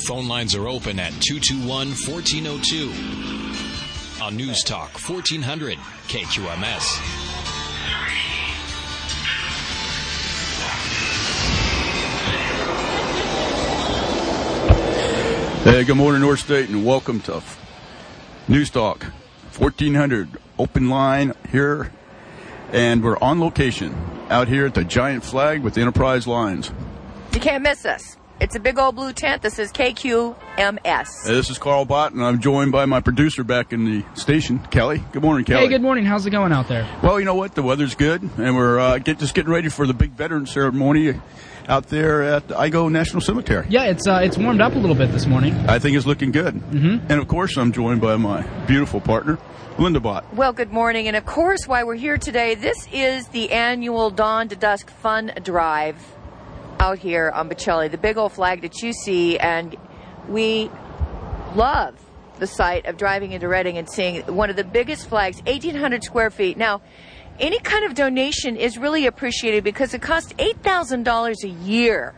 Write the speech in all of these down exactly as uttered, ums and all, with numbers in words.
phone lines are open at two two one, one four zero two. On News Talk fourteen hundred K Q M S. Hey, good morning, North State, and welcome to News Talk fourteen hundred open line here, and we're on location out here at the Giant Flag with the Enterprise Lines. You can't miss us. It's a big old blue tent. This is K Q M S. Hey, this is Carl Bott, and I'm joined by my producer back in the station, Kelly. Good morning, Kelly. Hey, good morning. How's it going out there? Well, you know what? The weather's good, and we're uh, get, just getting ready for the big veteran ceremony out there at Igoe National Cemetery. Yeah, it's uh, it's warmed up a little bit this morning. I think it's looking good. Mm-hmm. And, of course, I'm joined by my beautiful partner, Linda Bott. Well, good morning. And, of course, why we're here today, this is the annual Dawn to Dusk Fun Drive out here on Bocelli, the big old flag that you see. And we love the sight of driving into Reading and seeing one of the biggest flags, eighteen hundred square feet. Now, any kind of donation is really appreciated because it costs eight thousand dollars a year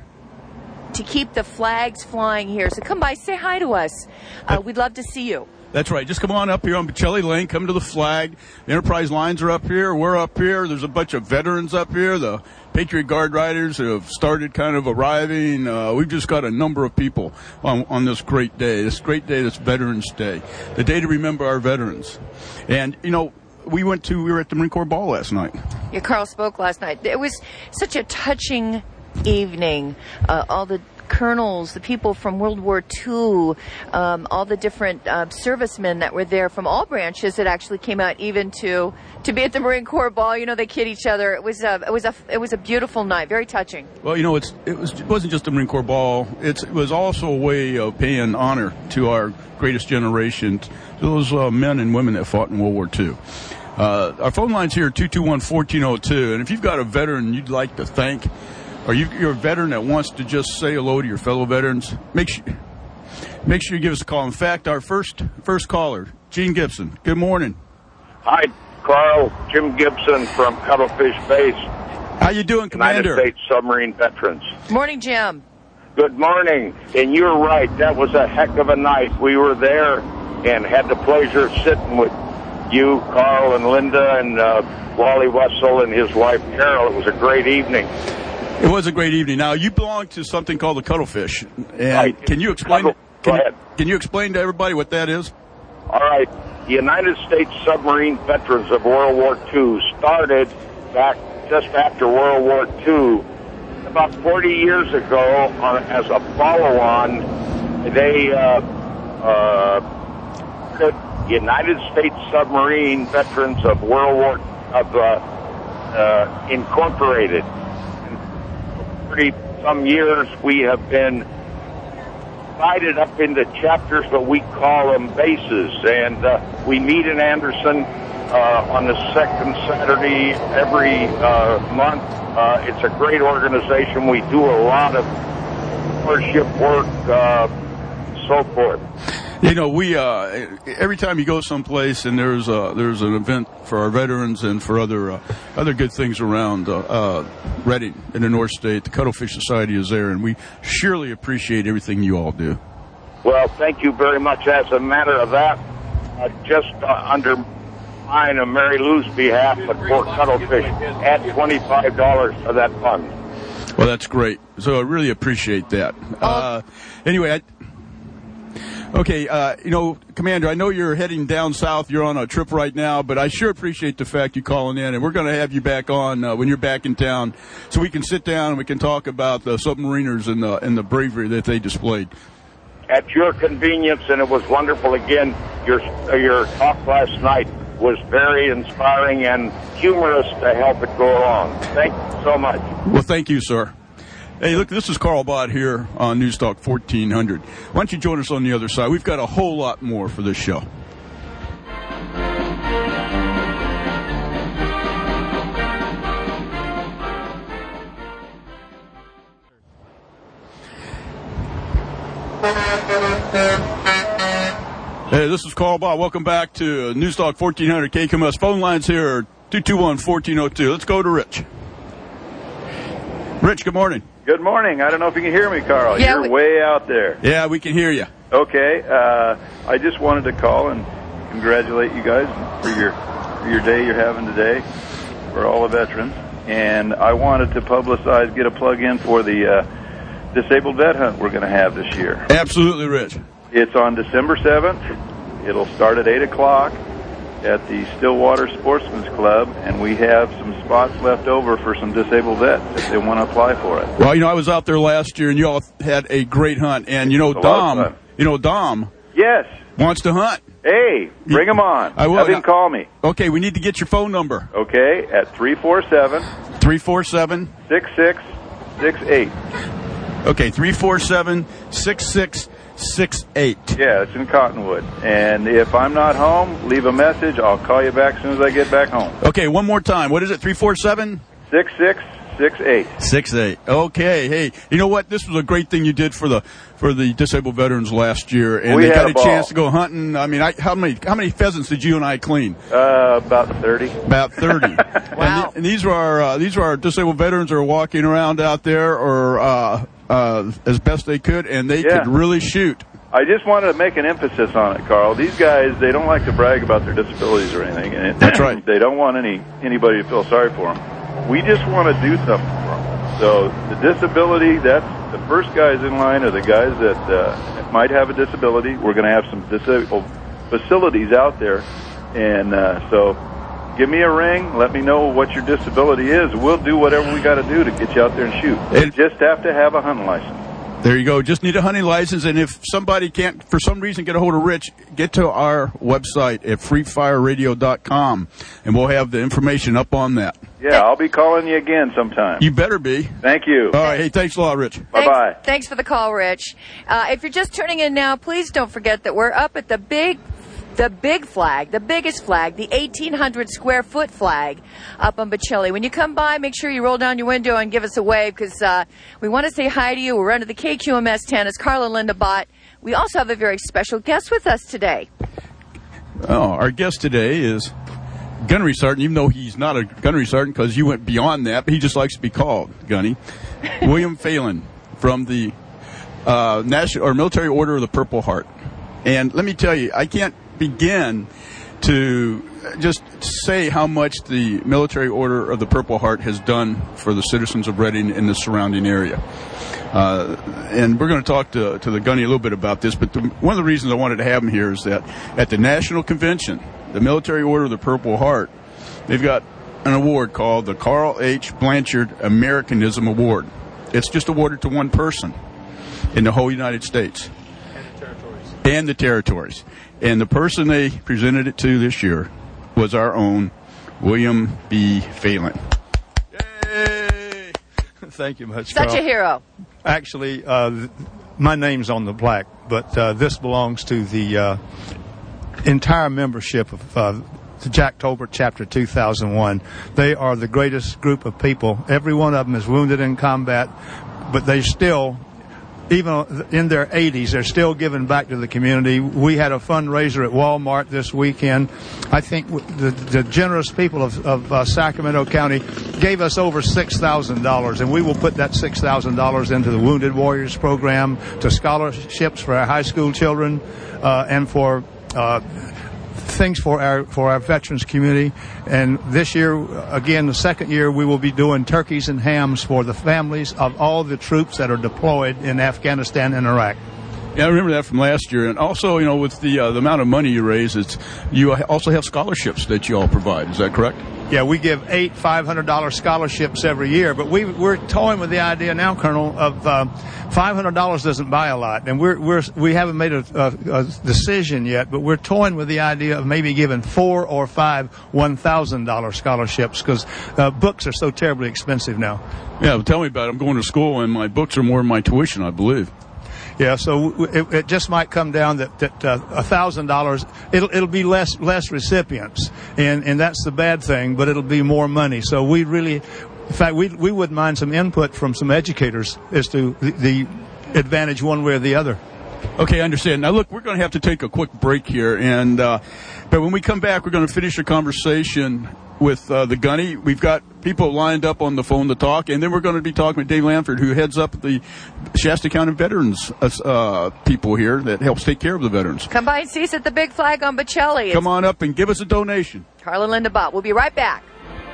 to keep the flags flying here. So come by, say hi to us. Uh, we'd love to see you. That's right. Just come on up here on Bocelli Lane. Come to the flag. The Enterprise Lines are up here. We're up here. There's a bunch of veterans up here. The Patriot Guard riders have started kind of arriving. Uh, we've just got a number of people on, on this great day, this great day, this Veterans Day, the day to remember our veterans. And, you know, we went to, we were at the Marine Corps Ball last night. Yeah, Carl spoke last night. It was such a touching evening. Uh, all the colonels, the people from World War Two, um, all the different uh, servicemen that were there from all branches that actually came out even to to be at the Marine Corps Ball. You know, they kid each other. It was a, it was a, it was a beautiful night, very touching. Well, you know, it's it was it wasn't just the Marine Corps Ball. It's, it was also a way of paying honor to our greatest generation, to those uh, men and women that fought in World War Two. Uh, our phone line's here, two two one, one four zero two, and if you've got a veteran you'd like to thank, or you, you're a veteran that wants to just say hello to your fellow veterans, make sure, make sure you give us a call. In fact, our first first caller, Gene Gibson. Good morning. Hi, Carl. Jim Gibson from Cuttlefish Base. How you doing, Commander? United States Submarine Veterans. Morning, Jim. Good morning. And you're right. That was a heck of a night. We were there and had the pleasure of sitting with you, Carl, and Linda, and uh, Wally Wessel and his wife, Carol. It was a great evening. It was a great evening. Now, you belong to something called the Cuttlefish. And right. Can you explain Cuttle, can, Go ahead. Can you explain to everybody what that is? All right. The United States Submarine Veterans of World War Two started back just after World War Two. About forty years ago, on, as a follow-on, they uh, uh, could United States Submarine Veterans of World War of uh, uh, Incorporated. Pretty some years we have been divided up into chapters, but we call them bases, and uh, we meet in Anderson uh, on the second Saturday every uh, month. Uh, it's a great organization. We do a lot of worship work, uh, so forth. You know, we uh, every time you go someplace and there's uh, there's an event for our veterans and for other uh, other good things around uh, uh, Reading in the North State, the Cuttlefish Society is there, and we surely appreciate everything you all do. Well, thank you very much. As a matter of that, uh, just uh, under mine and Mary Lou's behalf at Fort Cuttlefish, add twenty-five dollars to that fund. Well, that's great. So I really appreciate that. Uh, anyway, I... Okay, uh, you know, Commander, I know you're heading down south. You're on a trip right now, but I sure appreciate the fact you calling in, and we're going to have you back on uh, when you're back in town so we can sit down and we can talk about the submariners and the, and the bravery that they displayed. At your convenience, and it was wonderful. Again, your, your talk last night was very inspiring and humorous to help it go along. Thank you so much. Well, thank you, sir. Hey, look, this is Carl Bott here on News Talk fourteen hundred. Why don't you join us on the other side? We've got a whole lot more for this show. Hey, this is Carl Bott. Welcome back to News Talk fourteen hundred K Q M S. Phone lines here, two two one, one four zero two. Let's go to Rich. Rich, good morning. Good morning. I don't know if you can hear me, Carl. Yeah, You're we- way out there. Yeah, we can hear you. Okay. Uh, I just wanted to call and congratulate you guys for your for your day you're having today for all the veterans. And I wanted to publicize, get a plug in for the uh, disabled vet hunt we're going to have this year. Absolutely, Rich. It's on December seventh. It'll start at eight o'clock at the Stillwater Sportsman's Club, and we have some spots left over for some disabled vets if they want to apply for it. Well, you know, I was out there last year, and you all had a great hunt. And, you know, It's a lot of Dom, fun. you know, Dom Yes. wants to hunt. Hey, bring him on. I will. Have him call me. Okay, we need to get your phone number. Okay, at three four seven, three four seven, six six six eight. Okay, three four seven, six six six eight. Yeah, it's in Cottonwood. And if I'm not home, leave a message. I'll call you back as soon as I get back home. Okay, one more time. What is it, three four seven? six six six eight. Six eight. Okay. Hey, you know what? This was a great thing you did for the for the disabled veterans last year, and We they had got a a ball. chance to go hunting. I mean, I, how many how many pheasants did you and I clean? Uh, about thirty. About thirty. Wow. And, and these are our uh, these are our disabled veterans who are walking around out there, or uh, uh, as best they could, and they Yeah. could really shoot. I just wanted to make an emphasis on it, Carl. These guys, they don't like to brag about their disabilities or anything. And it, That's right. They don't want any anybody to feel sorry for them. We just want to do something for them. So the disability, that's the first guys in line are the guys that uh, might have a disability. We're going to have some disabled facilities out there. And uh, so give me a ring. Let me know what your disability is. We'll do whatever we got to do to get you out there and shoot. You It- just have to have a hunting license. There you go. Just need a hunting license, and if somebody can't, for some reason, get a hold of Rich, get to our website at free fire radio dot com, and we'll have the information up on that. Yeah, I'll be calling you again sometime. You better be. Thank you. All right. Hey, thanks a lot, Rich. Bye-bye. Thanks, thanks for the call, Rich. Uh, if you're just tuning in now, please don't forget that we're up at the big, the big flag, the biggest flag, the eighteen hundred square foot flag up on Bocelli. When you come by, make sure you roll down your window and give us a wave, because uh, we want to say hi to you. We're under the K Q M S tent. It's Carl and Linda Bott. We also have a very special guest with us today. Oh, our guest today is Gunnery Sergeant, even though he's not a Gunnery Sergeant because you went beyond that, but he just likes to be called Gunny. William Phelan from the uh, National or Military Order of the Purple Heart. And let me tell you, I can't begin to just say how much the Military Order of the Purple Heart has done for the citizens of Reading and the surrounding area. Uh, and we're going to talk to, to the Gunny a little bit about this, but the, one of the reasons I wanted to have him here is that at the National Convention, the Military Order of the Purple Heart, they've got an award called the Carl H. Blanchard Americanism Award. It's just awarded to one person in the whole United States. And the territories. And the territories. And the person they presented it to this year was our own William B. Phelan. Yay! Thank you much, Such Carl. a hero. Actually, uh, th- my name's on the plaque, but uh, this belongs to the uh, entire membership of uh, the Jack Tolbert Chapter two thousand one. They are the greatest group of people. Every one of them is wounded in combat, but they still, even in their eighties, they're still giving back to the community. We had a fundraiser at Walmart this weekend. I think the, the generous people of, of uh, Sacramento County gave us over six thousand dollars, and we will put that six thousand dollars into the Wounded Warriors program, to scholarships for our high school children, uh, and for uh, things for our for our veterans community. And this year, again, the second year, we will be doing turkeys and hams for the families of all the troops that are deployed in Afghanistan and Iraq. Yeah, I remember that from last year. And also, you know, with the uh, the amount of money you raise, it's you also have scholarships that you all provide. Is that correct? Yeah, we give eight five hundred dollar scholarships every year, but we we're toying with the idea now, Colonel, of uh, five hundred dollars doesn't buy a lot, and we're we're we haven't made a, a, a decision yet, but we're toying with the idea of maybe giving four or five one thousand dollar scholarships, because uh, books are so terribly expensive now. Yeah, well, tell me about it. I'm going to school, and my books are more than my tuition, I believe. Yeah, so it, it just might come down that that uh, a thousand dollars. It'll it'll be less less recipients, and and that's the bad thing. But it'll be more money. So we really, in fact, we we wouldn't mind some input from some educators as to the, the advantage one way or the other. Okay, I understand. Now, look, we're going to have to take a quick break here, and uh, but when we come back, we're going to finish a conversation with uh, the Gunny. We've got people lined up on the phone to talk, and then we're going to be talking with Dave Lanford, who heads up the Shasta County Veterans uh, people here that helps take care of the veterans. Come by and see us at the Big Flag on Bocelli. Come on up and give us a donation. Carl and Linda Bott. We'll be right back.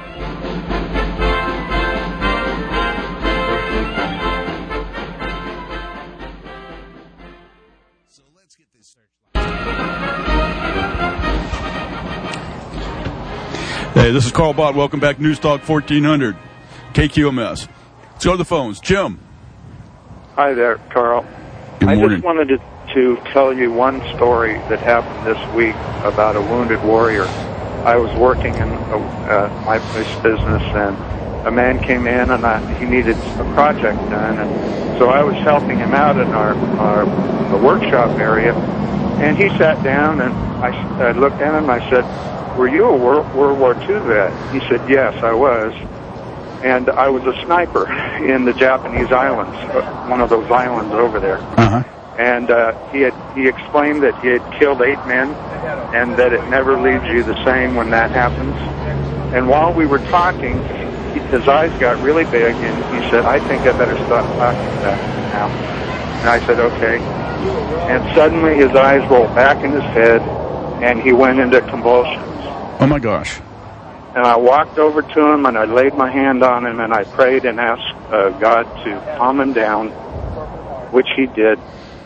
Hey, this is Carl Bott. Welcome back to News Talk fourteen hundred, K Q M S. Let's go to the phones. Jim. Hi there, Carl. Good I morning. just wanted to, to tell you one story that happened this week about a wounded warrior. I was working in a, uh, my place business, and a man came in, and I, he needed a project done, and so I was helping him out in our, our the workshop area, and he sat down, and I, I looked at him, and I said, "Were you a World, World War Two vet?" He said, "Yes, I was. And I was a sniper in the Japanese islands, uh, one of those islands over there." Uh-huh. And uh, he had he explained that he had killed eight men, and that it never leaves you the same when that happens. And while we were talking, he, his eyes got really big, and he said, "I think I better stop talking about it now." And I said, "Okay." And suddenly his eyes rolled back in his head, and he went into convulsions. Oh, my gosh. And I walked over to him, and I laid my hand on him, and I prayed and asked uh, God to calm him down, which he did.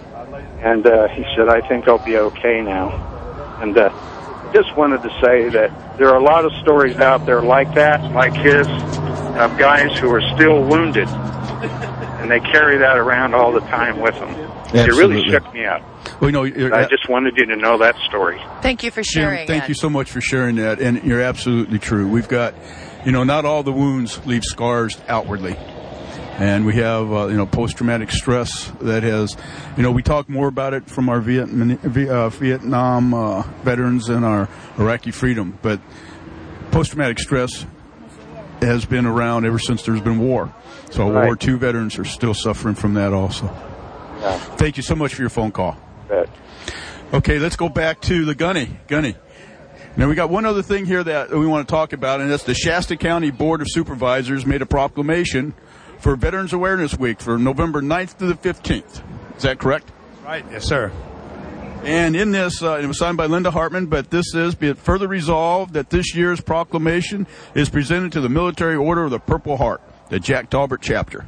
And uh, he said, "I think I'll be okay now." And uh, just wanted to say that there are a lot of stories out there like that, like his, of guys who are still wounded, and they carry that around all the time with them. Absolutely. It really shook me up. Well, you know, you're, I just wanted you to know that story. Thank you for sharing. Jim, thank that. you so much for sharing that, and you're absolutely true. We've got, you know, not all the wounds leave scars outwardly, and we have, uh, you know, post-traumatic stress that has, you know, we talk more about it from our Vietnam, uh, Vietnam uh, veterans and our Iraqi freedom, but post-traumatic stress has been around ever since there's been war. So Right. World War Two veterans are still suffering from that also. Yeah. Thank you so much for your phone call. But Okay, let's go back to the Gunny. Gunny. Now, we got one other thing here that we want to talk about, and that's the Shasta County Board of Supervisors made a proclamation for Veterans Awareness Week for November ninth to the fifteenth. Is that correct? Right, yes, sir. And in this, uh, it was signed by Linda Hartman, but this is, be it further resolved that this year's proclamation is presented to the Military Order of the Purple Heart, the Jack Talbert chapter.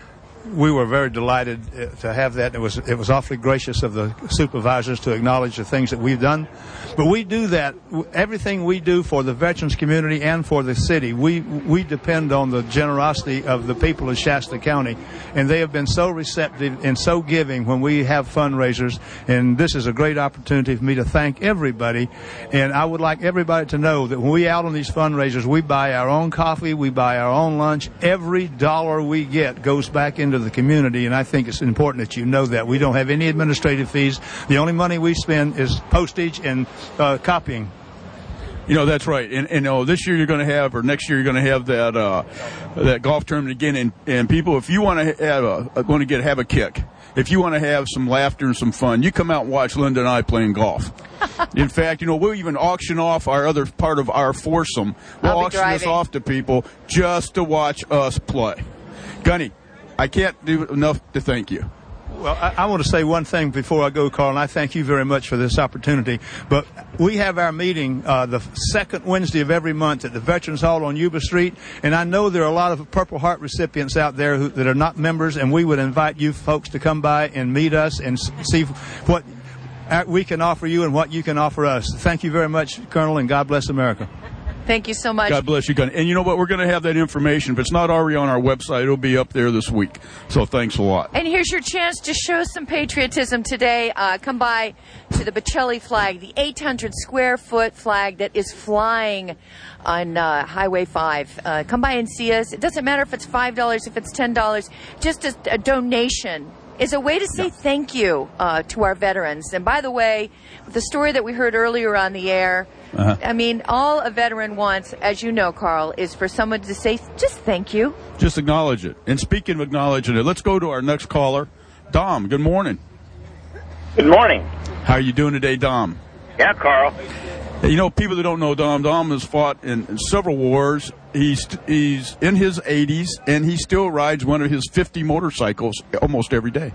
We were very delighted uh, to have that. It was it was awfully gracious of the supervisors to acknowledge the things that we've done. But we do that, everything we do for the veterans community and for the city, we we depend on the generosity of the people of Shasta County. And they have been so receptive and so giving when we have fundraisers. And this is a great opportunity for me to thank everybody. And I would like everybody to know that when we out on these fundraisers, we buy our own coffee, we buy our own lunch. Every dollar we get goes back into the community, and I think it's important that you know that. We don't have any administrative fees. The only money we spend is postage and uh, copying. You know, that's right. And, and oh, this year you're going to have, or next year you're going to have that uh, that golf tournament again. And, and people, if you want to have a, want to get have a kick, if you want to have some laughter and some fun, you come out and watch Linda and I playing golf. In fact, you know, we'll even auction off our other part of our foursome. We'll I'll be auction this driving. off to people just to watch us play. Gunny, I can't do enough to thank you. Well, I, I want to say one thing before I go, Carl, and I thank you very much for this opportunity. But we have our meeting uh, the second Wednesday of every month at the Veterans Hall on Yuba Street, and I know there are a lot of Purple Heart recipients out there who, that are not members, and we would invite you folks to come by and meet us and s- see what we can offer you and what you can offer us. Thank you very much, Colonel, and God bless America. Thank you so much. God bless you, Gunny. And you know what? We're going to have that information. If it's not already on our website, it'll be up there this week. So thanks a lot. And here's your chance to show some patriotism today. Uh, come by to the Bocelli flag, the eight hundred square foot flag that is flying on uh, Highway five. Uh, come by and see us. It doesn't matter if it's five dollars, if it's ten dollars. Just a, a donation is a way to say thank you uh, to our veterans. And by the way, the story that we heard earlier on the air, Uh-huh. I mean, all a veteran wants, as you know, Carl, is for someone to say just thank you. Just acknowledge it. And speaking of acknowledging it, let's go to our next caller, Dom. Good morning. Good morning. How are you doing today, Dom? Yeah, Carl. You know, people that don't know Dom, Dom has fought in, in several wars. He's he's in his eighties, and he still rides one of his fifty motorcycles almost every day.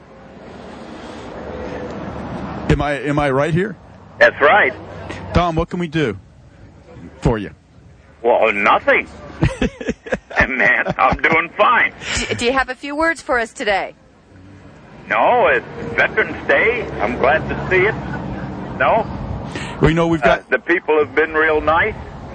Am I am I right here? That's right. Dom, what can we do for you? Well, nothing. Man, I'm doing fine. Do, do you have a few words for us today? No, it's Veterans Day. I'm glad to see it. No? We know we've got... Uh, the people have been real nice.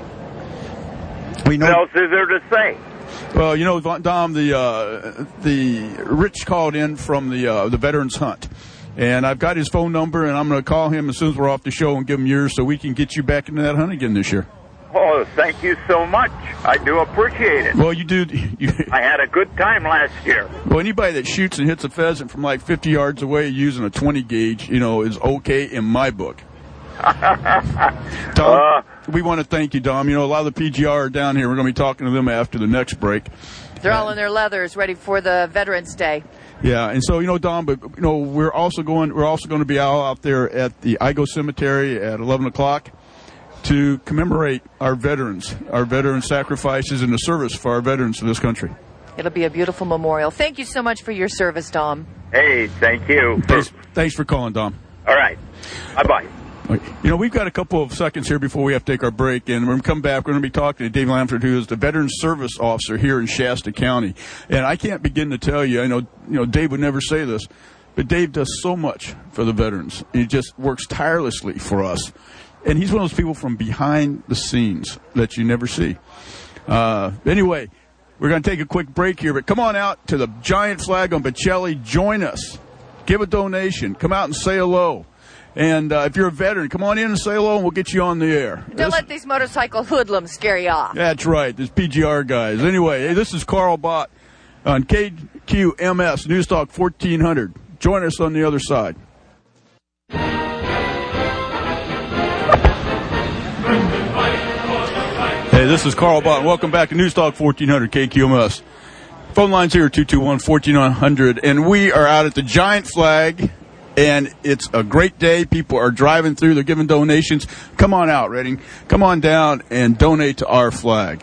We know... What else is there to say? Well, you know, Dom, the uh, the Rich called in from the uh, the Veterans Hunt. And I've got his phone number, and I'm going to call him as soon as we're off the show and give him yours so we can get you back into that hunt again this year. Oh, thank you so much. I do appreciate it. Well, you do. You, I had a good time last year. Well, anybody that shoots and hits a pheasant from like fifty yards away using a twenty gauge, you know, is okay in my book. Dom, uh, we want to thank you, Dom. You know, a lot of the P G R are down here. We're going to be talking to them after the next break. They're all in their leathers, ready for the Veterans Day. Yeah, and so you know, Dom, but you know, we're also going. We're also going to be out out there at the Igo Cemetery at eleven o'clock to commemorate our veterans, our veteran sacrifices in the service for our veterans of this country. It'll be a beautiful memorial. Thank you so much for your service, Dom. Hey, thank you. Thanks, thanks for calling, Dom. All right. Bye-bye. You know, we've got a couple of seconds here before we have to take our break, and when we come back, we're going to be talking to Dave Lamford, who is the Veteran Service Officer here in Shasta County. And I can't begin to tell you, I know, you know, Dave would never say this, but Dave does so much for the veterans. He just works tirelessly for us. And he's one of those people from behind the scenes that you never see. Uh, anyway, we're going to take a quick break here, but come on out to the giant flag on Bocelli. Join us. Give a donation. Come out and say hello. And uh, if you're a veteran, come on in and say hello, and we'll get you on the air. Don't this, let these motorcycle hoodlums scare you off. That's right. There's P G R guys. Anyway, hey, this is Carl Bott on K Q M S News Talk fourteen hundred. Join us on the other side. Hey, this is Carl Bott. Welcome back to News Talk fourteen hundred K Q M S. Phone lines here, two two one, one four zero zero, and we are out at the Giant Flag, and it's a great day. People are driving through. They're giving donations. Come on out, Redding. Come on down and donate to our flag.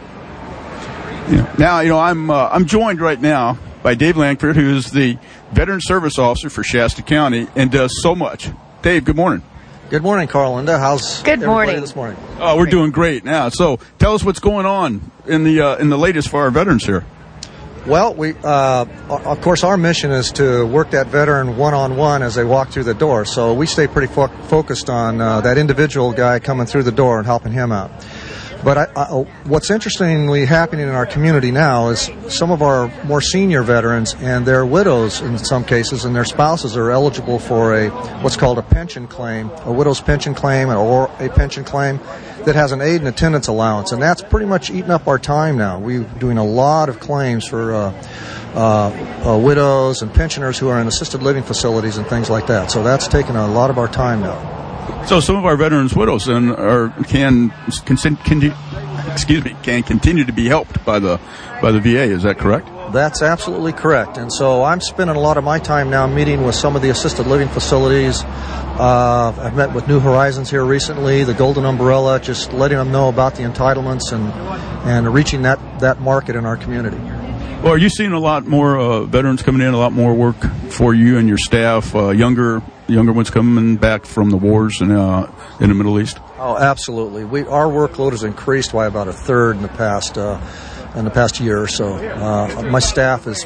You know, now, you know, I'm uh, I'm joined right now by Dave Langford, who is the Veteran Service Officer for Shasta County and does so much. Dave, good morning. Good morning, Carl Linda. How's good morning this morning? Oh, we're doing great now. So, tell us what's going on in the uh, in the latest for our veterans here. Well, we uh, of course our mission is to work that veteran one on one as they walk through the door. So we stay pretty fo- focused on uh, that individual guy coming through the door and helping him out. But I, I, what's interestingly happening in our community now is some of our more senior veterans and their widows, in some cases, and their spouses are eligible for a what's called a pension claim, a widow's pension claim, or a pension claim that has an aid and attendance allowance, and that's pretty much eating up our time now. We're doing a lot of claims for uh, uh, uh, widows and pensioners who are in assisted living facilities and things like that. So that's taking a lot of our time now. So some of our veterans' widows then are can, can, can excuse me can continue to be helped by the by the V A. Is that correct? That's absolutely correct. And so I'm spending a lot of my time now meeting with some of the assisted living facilities. Uh, I've met with New Horizons here recently, the Golden Umbrella, just letting them know about the entitlements and and reaching that, that market in our community. Well, are you seeing a lot more uh, veterans coming in, a lot more work for you and your staff, uh, younger younger ones coming back from the wars in, uh, in the Middle East? Oh, absolutely. We our workload has increased by about a third in the past uh, in the past year or so. Uh, my staff is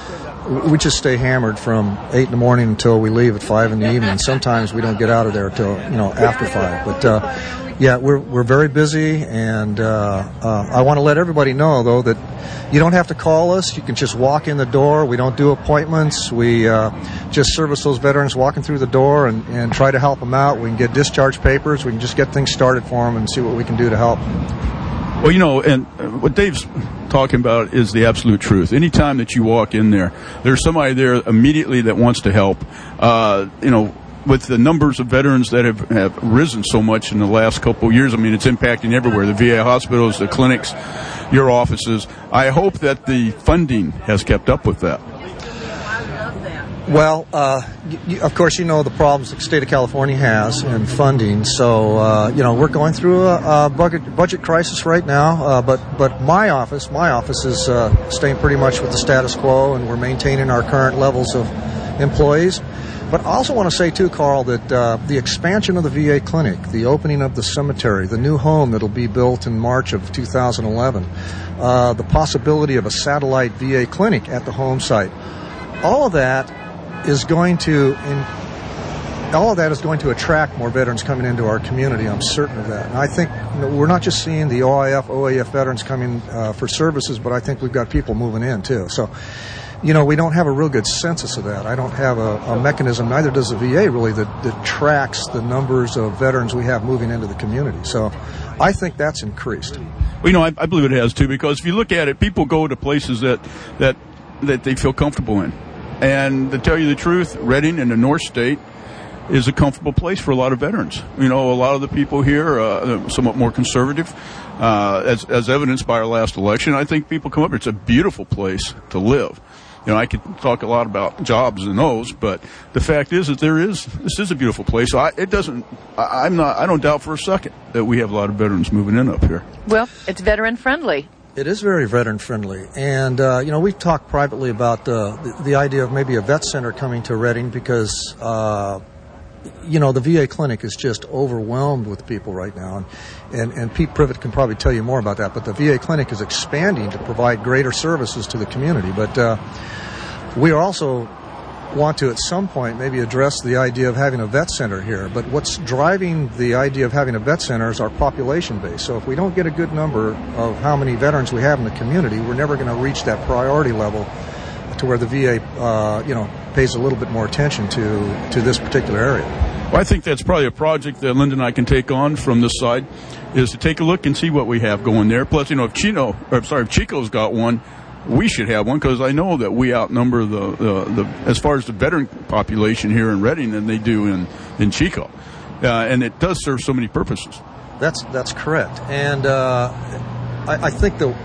we just stay hammered from eight in the morning until we leave at five in the evening. Sometimes we don't get out of there till you know after five. But uh, yeah, we're we're very busy, and uh, uh, I want to let everybody know though that you don't have to call us. You can just walk in the door. We don't do appointments. We uh, just service those veterans walking through the door and, and try to help them out. We can get discharge papers. We can just get things started for them and see what we can do to help. Well, you know, and what Dave's talking about is the absolute truth. Anytime that you walk in there, there's somebody there immediately that wants to help. Uh, you know, with the numbers of veterans that have, have risen so much in the last couple of years, I mean, it's impacting everywhere. The V A hospitals, the clinics, your offices. I hope that the funding has kept up with that. Well, uh, you, of course, you know the problems the state of California has in funding. So, uh, you know, we're going through a, a budget, budget crisis right now. Uh, but, but my office, my office is uh, staying pretty much with the status quo, and we're maintaining our current levels of employees. But I also want to say, too, Carl, that uh, the expansion of the V A clinic, the opening of the cemetery, the new home that will be built in March of two thousand eleven, uh, the possibility of a satellite V A clinic at the home site, all of that is going to in, all of that is going to attract more veterans coming into our community. I'm certain of that. And I think you know, we're not just seeing the O I F, O A F veterans coming uh, for services, but I think we've got people moving in, too. So, you know, we don't have a real good census of that. I don't have a, a mechanism, neither does the V A really, that, that tracks the numbers of veterans we have moving into the community. So I think that's increased. Well, you know, I, I believe it has, too, because if you look at it, people go to places that that, that they feel comfortable in. And to tell you the truth, Redding in the North State is a comfortable place for a lot of veterans. You know, a lot of the people here are uh, somewhat more conservative, uh, as, as evidenced by our last election. I think people come up here. It's a beautiful place to live. You know, I could talk a lot about jobs and those, but the fact is that there is, this is a beautiful place. So I, it doesn't, I, I'm not, I don't doubt for a second that we have a lot of veterans moving in up here. Well, it's veteran friendly. It is very veteran-friendly, and, uh, you know, we've talked privately about uh, the, the idea of maybe a vet center coming to Redding because, uh, you know, the V A clinic is just overwhelmed with people right now, and, and, and Pete Privet can probably tell you more about that, but the V A clinic is expanding to provide greater services to the community, but uh, we also want to at some point maybe address the idea of having a vet center here. But what's driving the idea of having a vet center is our population base. So if we don't get a good number of how many veterans we have in the community, we're never going to reach that priority level to where the V A, uh, you know, pays a little bit more attention to, to this particular area. Well, I think that's probably a project that Linda and I can take on from this side, is to take a look and see what we have going there. Plus, you know, if Chino, or sorry, if Chico's got one, we should have one, because I know that we outnumber the, the, the as far as the veteran population here in Redding than they do in, in Chico. Uh, and it does serve so many purposes. That's that's correct. And uh, I, I think that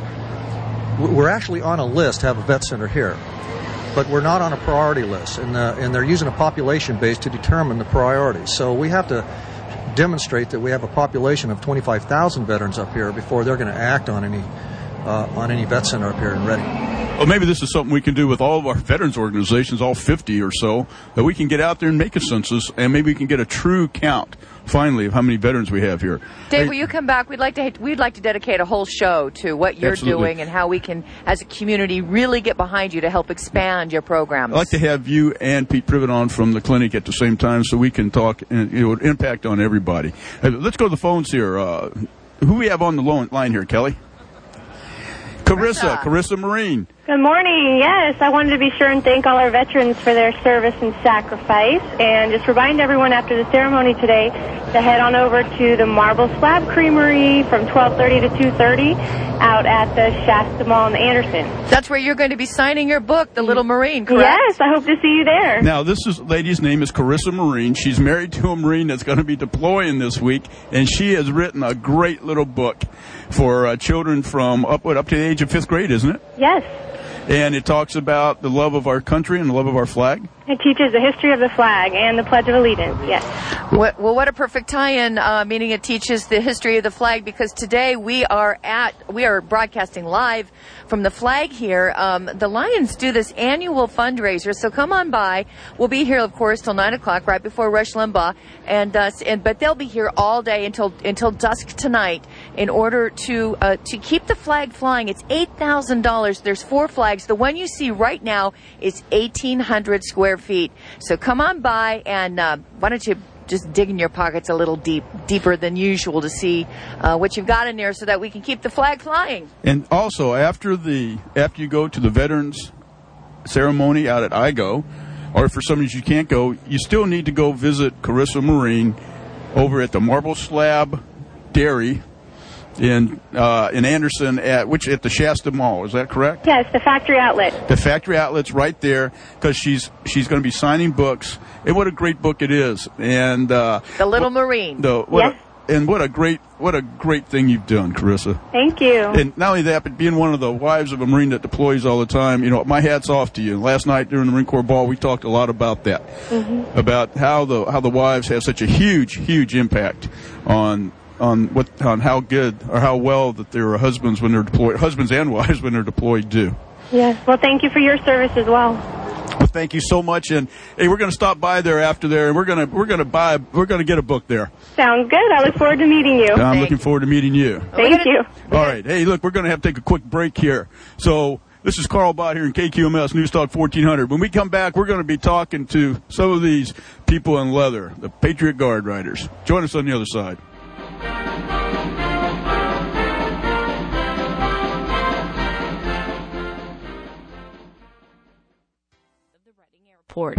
we're actually on a list to have a vet center here, but we're not on a priority list. And, uh, and they're using a population base to determine the priorities. So we have to demonstrate that we have a population of twenty-five thousand veterans up here before they're going to act on any Uh, on any vet center up here in Redding. Well, maybe this is something we can do with all of our veterans organizations, all fifty or so, that we can get out there and make a census, and maybe we can get a true count, finally, of how many veterans we have here. Dave, hey, will you come back? We'd like to we'd like to dedicate a whole show to what you're absolutely. doing and how we can, as a community, really get behind you to help expand your programs. I'd like to have you and Pete Privet on from the clinic at the same time so we can talk and it would impact on everybody. Hey, let's go to the phones here. Uh, who we have on the line here, Kelly? Carissa, Carissa Marine. Good morning. Yes, I wanted to be sure and thank all our veterans for their service and sacrifice, and just remind everyone after the ceremony today to head on over to the Marble Slab Creamery from twelve thirty to two thirty out at the Shasta Mall in Anderson. That's where you're going to be signing your book, The Little Marine, correct? Yes, I hope to see you there. Now, this is, lady's name is Carissa Marine. She's married to a Marine that's going to be deploying this week, and she has written a great little book for uh, children from up, what, up to the age of fifth grade, isn't it? Yes. And it talks about the love of our country and the love of our flag. It teaches the history of the flag and the Pledge of Allegiance, yes. What, well, what a perfect tie-in, uh, meaning it teaches the history of the flag, because today we are at, we are broadcasting live from the flag here. Um, the Lions do this annual fundraiser, so come on by. We'll be here, of course, till nine o'clock, right before Rush Limbaugh, and, uh, and but they'll be here all day until until dusk tonight in order to uh, to keep the flag flying. It's eight thousand dollars. There's four flags. The one you see right now is eighteen hundred square feet. So come on by, and uh, why don't you just dig in your pockets a little deep, deeper than usual to see uh, what you've got in there, so that we can keep the flag flying. And also, after the after you go to the Veterans ceremony out at I G O, or for some reason you can't go, you still need to go visit Carissa Marine over at the Marble Slab Dairy in uh, in Anderson at which at the Shasta Mall. Is that correct? Yes, the factory outlet. The factory outlet's right there, because she's she's going to be signing books. And what a great book it is! And uh, The Little Marine. The, what yes. a, and what a great what a great thing you've done, Carissa. Thank you. And not only that, but being one of the wives of a Marine that deploys all the time, you know, my hat's off to you. Last night during the Marine Corps Ball, we talked a lot about that, mm-hmm. about how the how the wives have such a huge, huge impact on on what on how good or how well that their husbands when they're deployed, husbands and wives when they're deployed do. Yes. Well, thank you for your service as well. Well, thank you so much, and hey, we're going to stop by there after there, and we're going to we're going to buy we're going to get a book there. Sounds good. I look forward to meeting you. And I'm Thank looking you. forward to meeting you. Thank you. All right. Hey, look, we're going to have to take a quick break here. So this is Carl Bott here in K Q M S News Talk fourteen hundred. When we come back, we're going to be talking to some of these people in leather, the Patriot Guard riders. Join us on the other side. Port.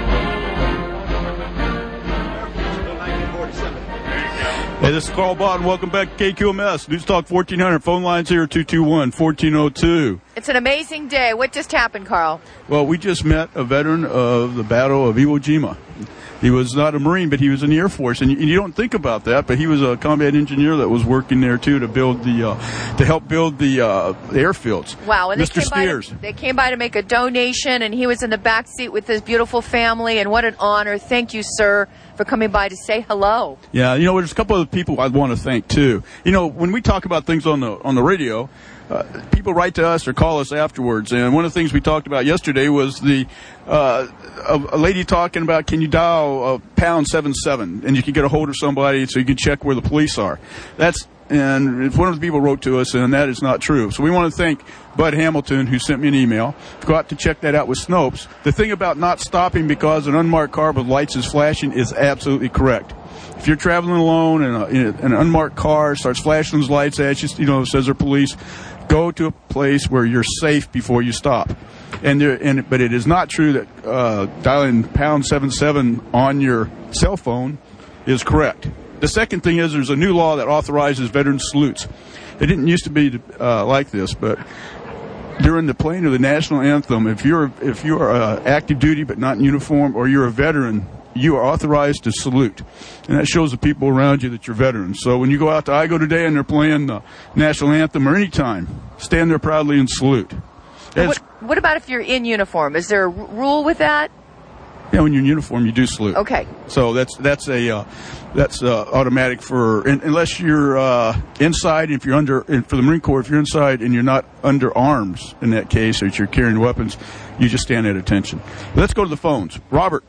Hey, this is Carl Bott, and welcome back to K Q M S News Talk fourteen hundred. Phone lines here, two two one, one four zero two. It's an amazing day. What just happened, Carl? Well, we just met a veteran of the Battle of Iwo Jima. He was not a Marine, but he was in the Air Force, and you, you don't think about that, but he was a combat engineer that was working there, too, to build the, uh, to help build the, uh, the airfields. Wow. And Mister they came Spears. By to, they came by to make a donation, and he was in the back seat with his beautiful family, and what an honor. Thank you, sir, for coming by to say hello. Yeah, you know, there's a couple of people I want to thank, too. You know, when we talk about things on the, on the radio, Uh, people write to us or call us afterwards, and one of the things we talked about yesterday was the uh, a, a lady talking about, can you dial a pound seven seven and you can get a hold of somebody so you can check where the police are. That's and one of the people wrote to us, and that is not true. So we want to thank Bud Hamilton, who sent me an email. Go out to check that out with Snopes. The thing about not stopping because an unmarked car with lights is flashing is absolutely correct. If you're traveling alone and, a, and an unmarked car starts flashing those lights at you, you know, says they're police, go to a place where you're safe before you stop. And there, and but it is not true that uh, dialing pound seven seven on your cell phone is correct. The second thing is there's a new law that authorizes veteran salutes. It didn't used to be uh, like this, but during the playing of the national anthem, if you're if you are uh, active duty but not in uniform, or you're a veteran, you are authorized to salute. And that shows the people around you that you're veterans. So when you go out to I G O today and they're playing the national anthem, or any time, stand there proudly and salute. What, what about if you're in uniform? Is there a r- rule with that? Yeah, when you're in uniform, you do salute. Okay. So that's that's a uh, that's uh, automatic for in, unless you're uh, inside. If you're under in, for the Marine Corps, if you're inside and you're not under arms, in that case, or if you're carrying weapons, you just stand at attention. Let's go to the phones. Robert.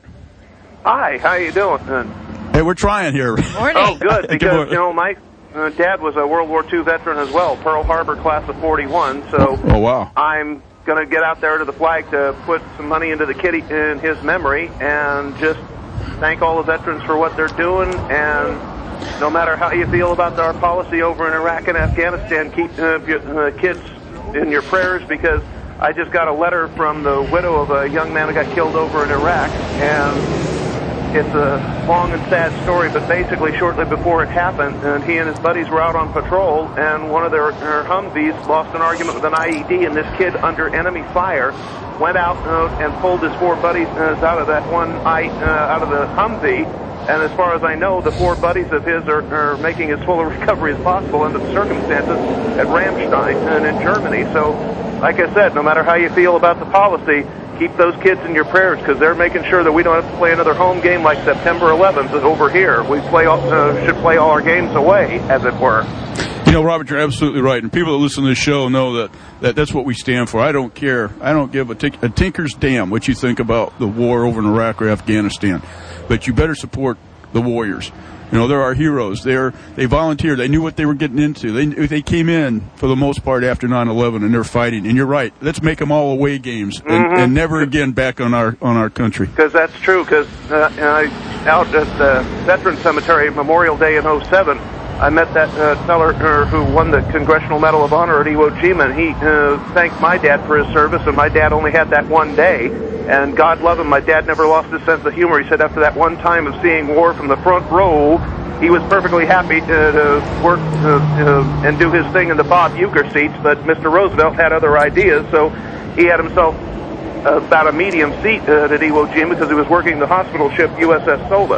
Hi, how you doing? Hey, we're trying here. Morning. Oh, good, because, you know, my uh, dad was a World War Two veteran as well, Pearl Harbor class of forty-one, so oh, wow. I'm going to get out there to the flag to put some money into the kitty in his memory and just thank all the veterans for what they're doing. And no matter how you feel about our policy over in Iraq and Afghanistan, keep uh, your, uh, kids in your prayers, because I just got a letter from the widow of a young man who got killed over in Iraq, and it's a long and sad story, but basically shortly before it happened, and he and his buddies were out on patrol, and one of their, their Humvees lost an argument with an I E D, and this kid, under enemy fire, went out uh, and pulled his four buddies uh, out of that one I, uh, out of the Humvee. And as far as I know, the four buddies of his are, are making as full a recovery as possible under the circumstances at Ramstein and in Germany. So, like I said, no matter how you feel about the policy, keep those kids in your prayers, because they're making sure that we don't have to play another home game like September eleventh over here. We play all, uh, should play all our games away, as it were. You know, Robert, you're absolutely right. And people that listen to this show know that, that that's what we stand for. I don't care. I don't give a, tink- a tinker's damn what you think about the war over in Iraq or Afghanistan. But you better support the warriors. You know, they're our heroes. They're, they volunteered. They knew what they were getting into. They they came in, for the most part, after nine eleven, and they're fighting. And you're right. Let's make them all away games, and, mm-hmm. and never again back on our on our country. Because that's true. Because uh, I, out at the Veterans Cemetery Memorial Day in oh seven, I met that uh, feller uh, who won the Congressional Medal of Honor at Iwo Jima, and he uh, thanked my dad for his service, and my dad only had that one day. And God love him, my dad never lost his sense of humor. He said after that one time of seeing war from the front row, he was perfectly happy to, to work uh, uh, and do his thing in the Bob Uecker seats, but Mister Roosevelt had other ideas, so he had himself uh, about a medium seat uh, at Iwo Jima because he was working the hospital ship U S S Solis.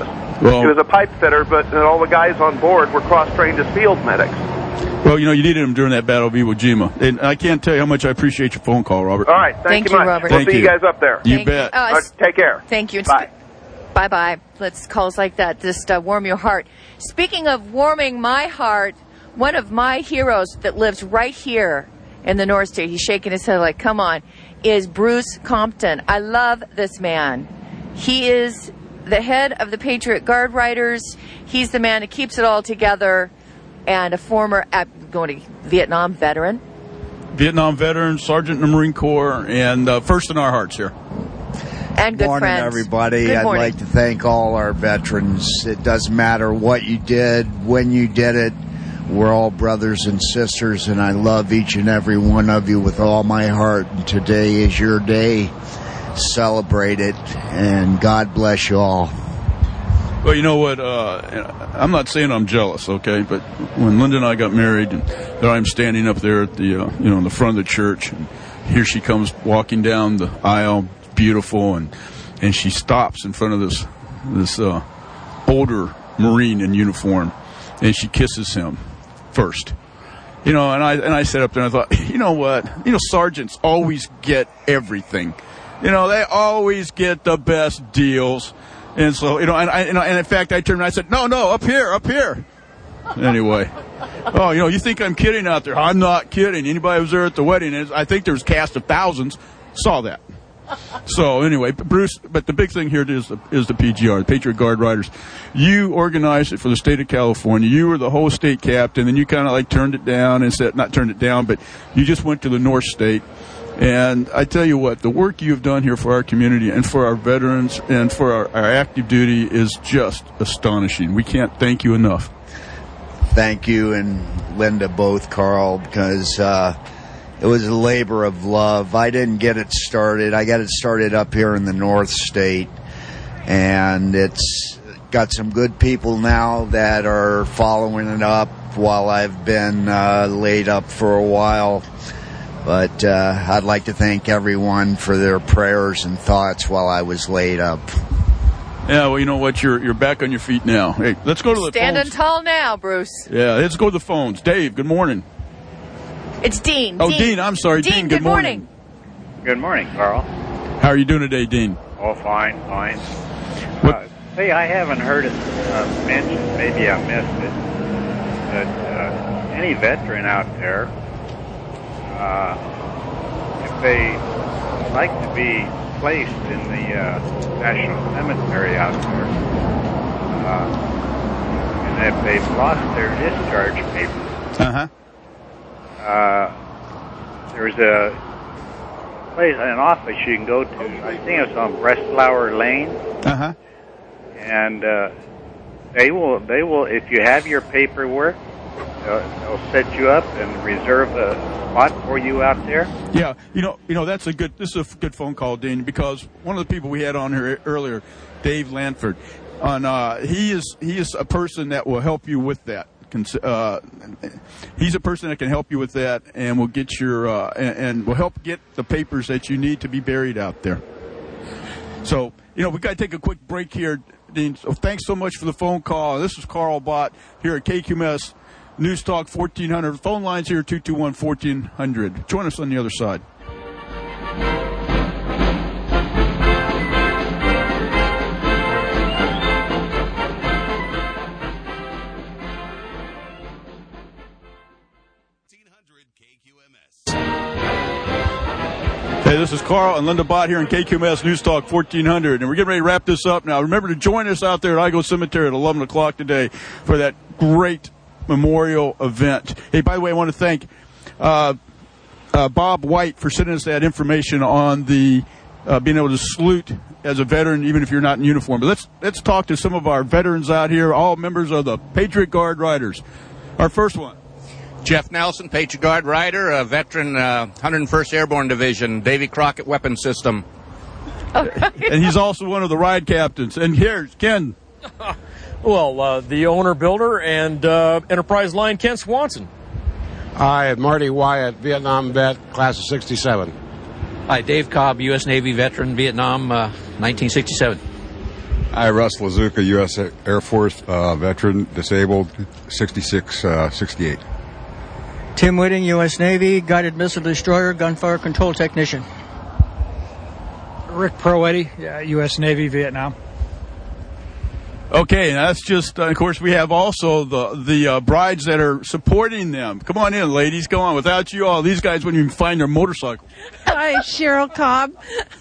Well, he was a pipe fitter, but and all the guys on board were cross-trained as field medics. Well, you know, you needed him during that battle of Iwo Jima. And I can't tell you how much I appreciate your phone call, Robert. All right. Thank, Thank you, you, much. Robert. We'll Thank see you you. guys up there. You Thank bet. You. Uh, All right, take care. Thank you. Bye. Bye-bye. Let's calls like that just uh, warm your heart. Speaking of warming my heart, one of my heroes that lives right here in the North State, he's shaking his head like, come on, is Bruce Compton. I love this man. He is the head of the Patriot Guard Riders. He's the man that keeps it all together, and a former uh, going to Vietnam veteran. Vietnam veteran, Sergeant in the Marine Corps, and uh, first in our hearts here. And good morning, friends. everybody. Good I'd morning. like to thank all our veterans. It doesn't matter what you did, when you did it. We're all brothers and sisters, and I love each and every one of you with all my heart. And today is your day. Celebrate it, and God bless you all. Well, you know what? Uh, I'm not saying I'm jealous, okay? But when Linda and I got married, and there I'm standing up there at the, uh, you know, in the front of the church, and here she comes walking down the aisle, beautiful, and and she stops in front of this this uh, older Marine in uniform, and she kisses him first. You know, and I and I sat up there and I thought, you know what? You know, sergeants always get everything. You know, they always get the best deals. And so, you know, and, I, and, and in fact, I turned and I said, no, no, up here, up here. Anyway. Oh, you know, you think I'm kidding out there. I'm not kidding. Anybody who was there at the wedding, is, I think there was a cast of thousands, saw that. So anyway, Bruce, but the big thing here is the, is the P G R, the Patriot Guard Riders. You organized it for the state of California. You were the whole state captain, and you kind of like turned it down and said, not turned it down, but you just went to the North State. And I tell you what, the work you've done here for our community and for our veterans and for our, our active duty is just astonishing. We can't thank you enough. Thank you and Linda both, Carl, because uh, it was a labor of love. I didn't get it started. I got it started up here in the North State, and it's got some good people now that are following it up while I've been uh, laid up for a while. But uh, I'd like to thank everyone for their prayers and thoughts while I was laid up. Yeah, well, you know what? You're you're back on your feet now. Hey, let's go to the Standing phones. tall now, Bruce. Yeah, let's go to the phones. Dave, good morning. It's Dean. Oh, Dean, Dean I'm sorry. Dean, Dean, good, good morning. morning. Good morning, Carl. How are you doing today, Dean? Oh, fine, fine. Uh, hey, I haven't heard it uh, mentioned, maybe I missed it, that uh, any veteran out there, uh, if they like to be placed in the uh, National Cemetery out there, uh, and if they've lost their discharge papers, uh-huh. uh, there's a place, an office you can go to. I think it's on Breslauer Lane. Uh-huh. And uh, they will, they will, if you have your paperwork, they'll, they'll set you up and reserve a spot for you out there. Yeah, you know, you know that's a good. This is a good phone call, Dean, because one of the people we had on here earlier, Dave Lanford, on uh, he is he is a person that will help you with that. Uh, he's a person that can help you with that, and will get your uh, and, and will help get the papers that you need to be buried out there. So, you know, we've got to take a quick break here, Dean. So thanks so much for the phone call. This is Carl Bott here at K Q M S News Talk fourteen hundred. Phone lines here, two two one, fourteen hundred. Join us on the other side. Hey, this is Carl and Linda Bott here in K Q M S News Talk fourteen hundred, and we're getting ready to wrap this up now. Remember to join us out there at Igo Cemetery at eleven o'clock today for that great memorial event. Hey, by the way, I want to thank uh, uh, Bob White for sending us that information on the uh, being able to salute as a veteran, even if you're not in uniform. But let's let's talk to some of our veterans out here, all members of the Patriot Guard Riders. Our first one. Jeff Nelson, Patriot Guard Rider, a veteran, uh, one hundred first Airborne Division, Davy Crockett Weapon System. And he's also one of the ride captains. And here's Ken. Well, uh, the owner, builder, and uh, Enterprise line, Ken Swanson. Hi, Marty Wyatt, Vietnam vet, class of sixty-seven. Hi, Dave Cobb, U S Navy veteran, Vietnam, uh, nineteen sixty-seven. Hi, Russ Lazuka, U S Air Force uh, veteran, disabled, sixty-six, uh, sixty-eight. Tim Whitting, U S Navy, guided missile destroyer, gunfire control technician. Rick Proetti, uh, U S Navy, Vietnam. Okay, that's just, uh, of course, we have also the the uh, brides that are supporting them. Come on in, ladies. Come on. Without you all, these guys wouldn't even find their motorcycle. Hi, Cheryl Cobb.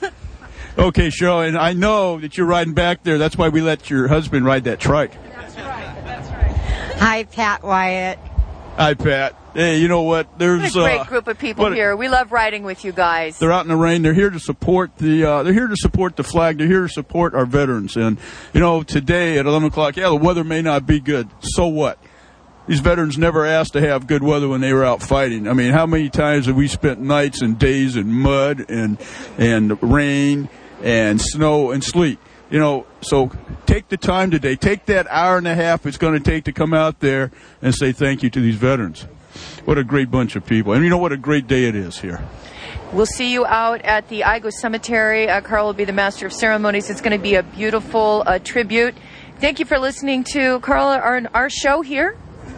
Okay, Cheryl, and I know that you're riding back there. That's why we let your husband ride that trike. That's right. That's right. Hi, Pat Wyatt. Hi, Pat. Hey, you know what? There's What a great uh, group of people what a- here. We love riding with you guys. They're out in the rain. They're here to support the. Uh, they're here to support the flag. They're here to support our veterans. And you know, today at eleven o'clock, yeah, the weather may not be good. So what? These veterans never asked to have good weather when they were out fighting. I mean, how many times have we spent nights and days in mud and and rain and snow and sleet? You know, so take the time today. Take that hour and a half it's going to take to come out there and say thank you to these veterans. What a great bunch of people. And you know what a great day it is here. We'll see you out at the Igo Cemetery. Uh, Carl will be the master of ceremonies. It's going to be a beautiful uh, tribute. Thank you for listening to Carl, our, our show here.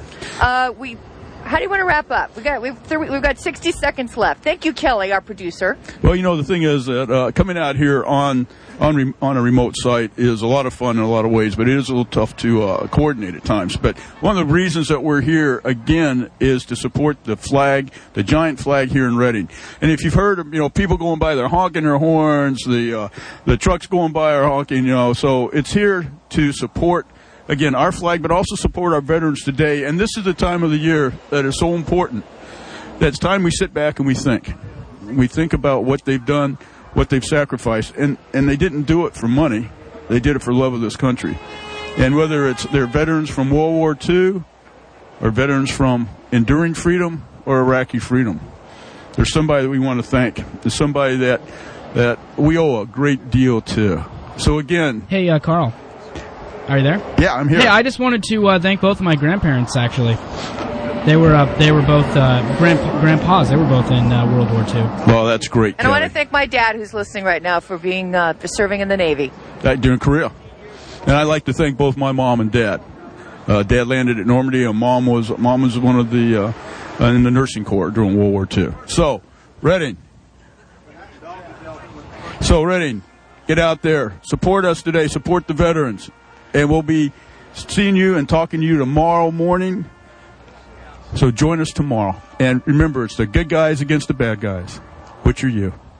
Uh, we, how do you want to wrap up? We got we've th- we've got sixty seconds left. Thank you, Kelly, our producer. Well, you know, the thing is that uh, coming out here on on re- on a remote site is a lot of fun in a lot of ways, but it is a little tough to uh, coordinate at times. But one of the reasons that we're here again is to support the flag, the giant flag here in Reading. And if you've heard, you know, people going by, they're honking their horns, the uh, the trucks going by are honking, you know. So it's here to support, again, our flag, but also support our veterans today. And this is the time of the year that is so important that it's time we sit back and we think. We think about what they've done, what they've sacrificed. And, and they didn't do it for money. They did it for love of this country. And whether it's they're veterans from World War Two or veterans from enduring freedom or Iraqi freedom, there's somebody that we want to thank. There's somebody that, that we owe a great deal to. So again... Hey, uh, Carl. Are you there? Yeah, I'm here. Hey, I just wanted to uh, thank both of my grandparents, actually. They were uh, they were both uh, grand, grandpas. They were both in uh, World War Two. Well, that's great, And I want to thank my dad, who's listening right now, for being uh, for serving in the Navy. Uh, during Korea. And I'd like to thank both my mom and dad. Uh, dad landed at Normandy, and mom was mom was one of the uh, in the nursing corps during World War Two. So, Reading. So, Reading, get out there. Support us today. Support the veterans. And we'll be seeing you and talking to you tomorrow morning. So join us tomorrow. And remember, it's the good guys against the bad guys. Which are you?